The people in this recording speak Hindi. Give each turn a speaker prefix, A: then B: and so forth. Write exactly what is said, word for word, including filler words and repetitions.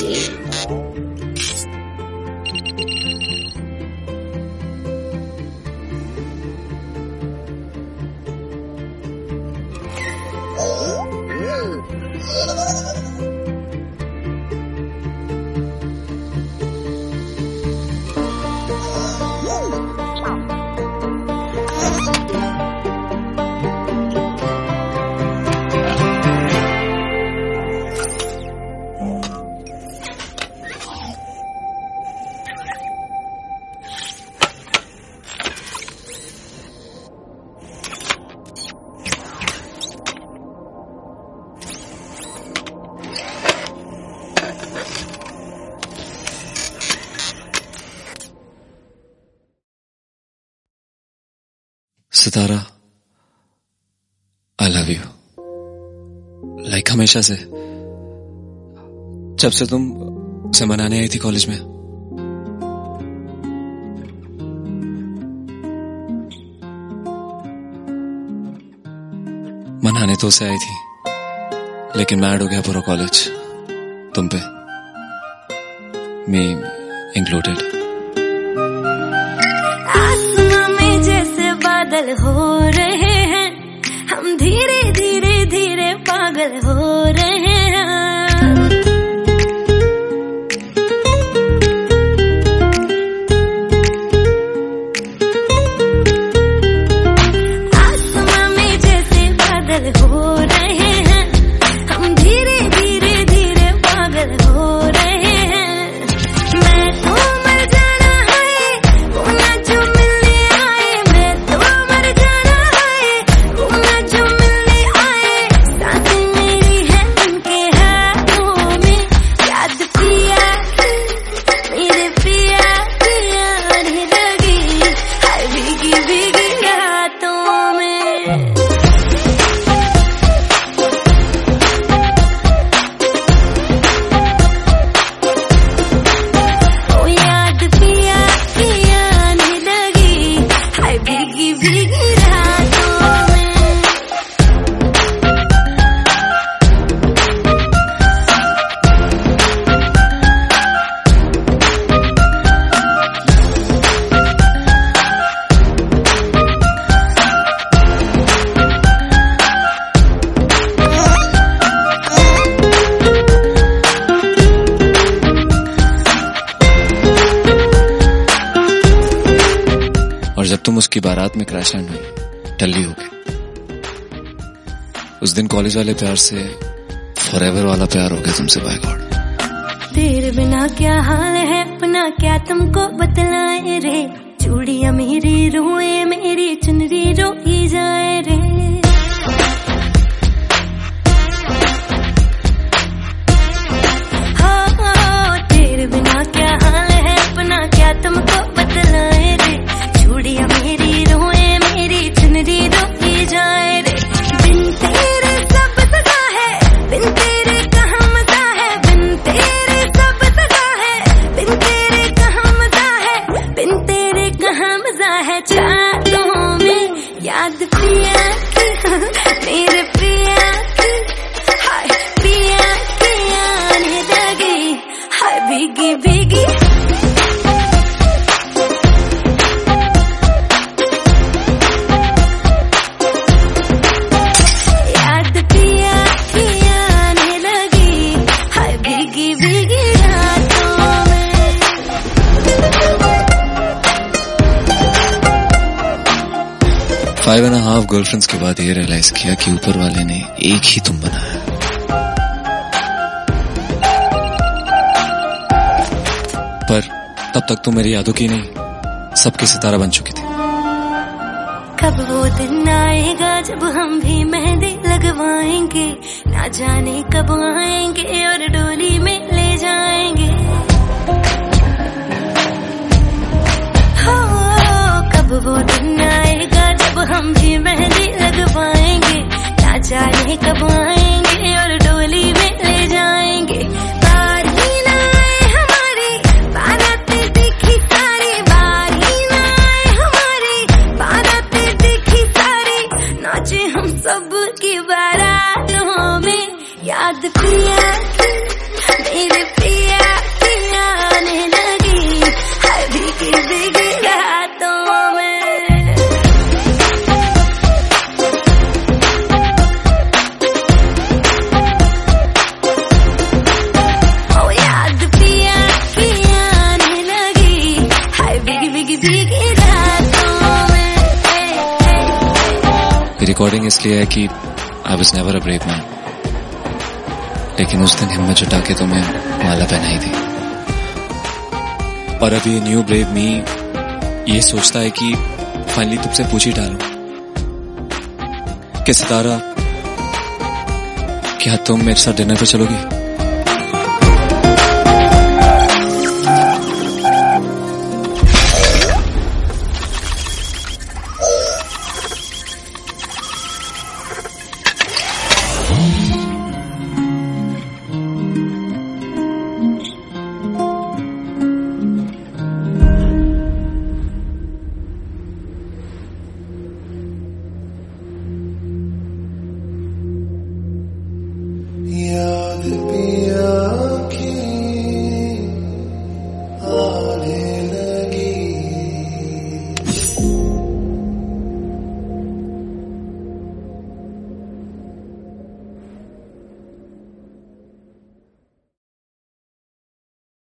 A: Sitara, I love you. Like हमेशा से, जब से तुम उसे मनाने आई थी कॉलेज में। मनाने तो उसे आई थी, लेकिन मैड हो गया पूरा कॉलेज तुम पे, मी इंक्लूडेड।
B: पागल हो रहे हैं हम, धीरे धीरे धीरे पागल हो रहे हैं। आसमां में जैसे बादल हो रहे हैं हम, धीरे धीरे धीरे पागल हो रहे हैं। मैं तो मर जाना है वो ना जो मिलने आए, मैं तो
A: और जब तुम उसकी बारात में क्रैश लैंड हुई, टल्ली हो गई। उस दिन कॉलेज वाले प्यार से फॉरएवर वाला प्यार हो गया तुमसे, बाय गॉड।
B: तेरे बिना क्या हाल है अपना, क्या तुमको बतलाए रे। चूड़ियां मेरी रोए, मेरी चुनरी रोई जाए रे। हो, हो तेरे बिना क्या हाल है अपना, क्या तुमको बतलाए रे। चूड़ियां मेरी रोए, मेरी चुनरी रोई जाए रे। बिन तेरे सब सजा है, बिन तेरे कहाँ मजा है। बिन तेरे सब सजा है, बिन तेरे कहाँ मजा है। बिन तेरे कहाँ मजा है। चारों में याद पिया की, मेरे पिया की, हाय पिया की आने लगी, हाय भीगी भीगी।
A: फाइव एंड हाफ गर्लफ्रेंड्स के बाद ये रियलाइज किया कि ऊपर वाले ने एक ही तुम बनाया। पर तब तक तो मेरी यादों की नहीं, सबकी सितारा बन चुकी थी।
B: कब वो दिन आएगा जब हम भी मेहंदी लगवाएंगे, ना जाने कब आएंगे और डोली में ले जाएंगे। हो, कब वो दिन आएगा जब हम भी मेहंदी लगवाएंगे, ना जाने कब आएंगे और डोली में ले जाएंगे। बारी ना आए हमारी बारातें देखी सारी, बारी ना आए हमारी बारातें देखी सारी। नाचे हम सब की बारातों में, याद पिया की, मेरे पिया
A: रिकॉर्डिंग इसलिए है कि I was never a brave man, लेकिन उस दिन हिम्मत जुटा के तुम्हें माला पहनाई थी। और अभी न्यू ब्रेव मी ये सोचता है कि फाइनली तुमसे पूछ ही डालूं कि सितारा, क्या तुम मेरे साथ डिनर पे चलोगी?